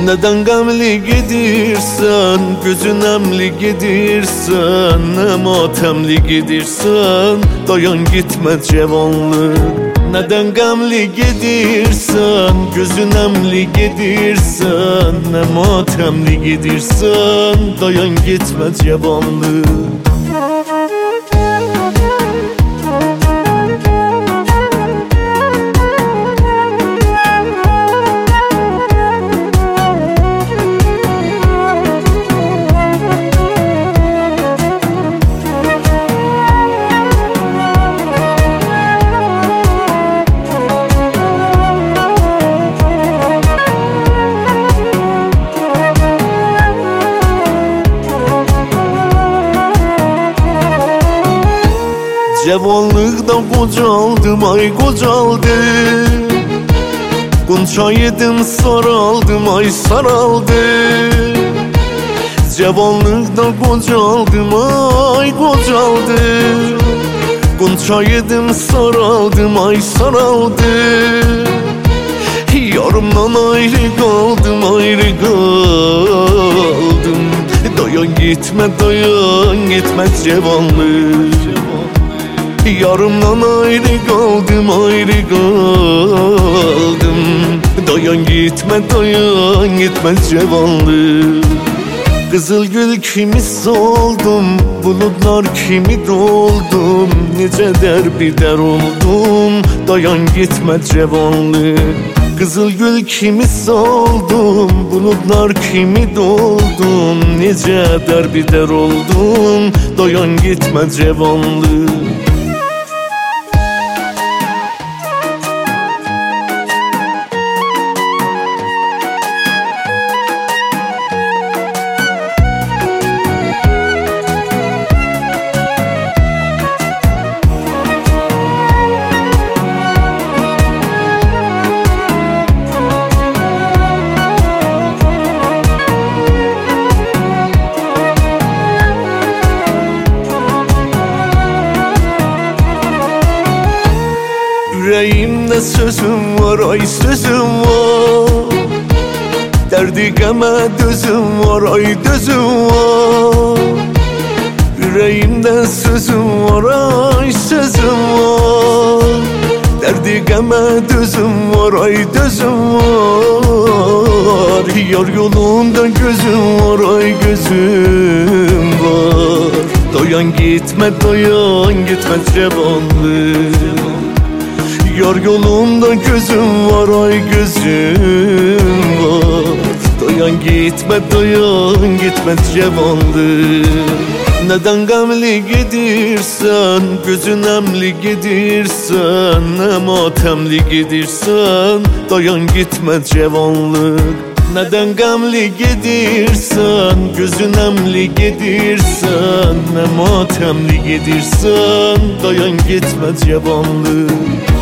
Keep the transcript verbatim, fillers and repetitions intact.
Neden gamli gedirsen, gözün emli gedirsen, ne matemli gedirsen, dayan gitme cevanlık. Neden gamli gedirsen, gözün emli gedirsen, ne matemli gedirsen, dayan gitme cevanlık. Cevanlıkta kocaldım, ay kocaldım. Gunça yedim, saraldım, ay saraldım. Cevanlıkta kocaldım, ay kocaldım. Gunça yedim, saraldım, ay saraldım. Yarımdan ayrı kaldım, ayrı kaldım. Dayan gitme, dayan gitme cevanlık. Yarımdan ayrı kaldım, ayrı kaldım. Dayan gitme, dayan gitme cevanlık. Kızıl gül kimi soldum, bulutlar kimi doldum. Nice derbeder oldum, dayan gitme cevanlık. Kızıl gül kimi soldum, bulutlar kimi doldum. Nice derbeder oldum, dayan gitme cevanlık. Yüreğimde sözüm var, ay sözüm var. Derdi geme dözüm var, ay dözüm var. Yüreğimde sözüm var, ay sözüm var. Derdi geme dözüm var, ay dözüm var. Yar yolunda gözüm var, ay gözüm var. Dayan gitme, dayan gitme cevanlık. Yar yolunda gözüm var, ay gözüm var. Dayan gitme, dayan gitme cevanlık. Neden gamli gedirsen, gözün emli gedirsen, ne matemli gedirsen, dayan gitme cevanlık. Neden gamli gedirsen, gözün emli gedirsen, ne matemli gedirsen, dayan gitme cevanlık.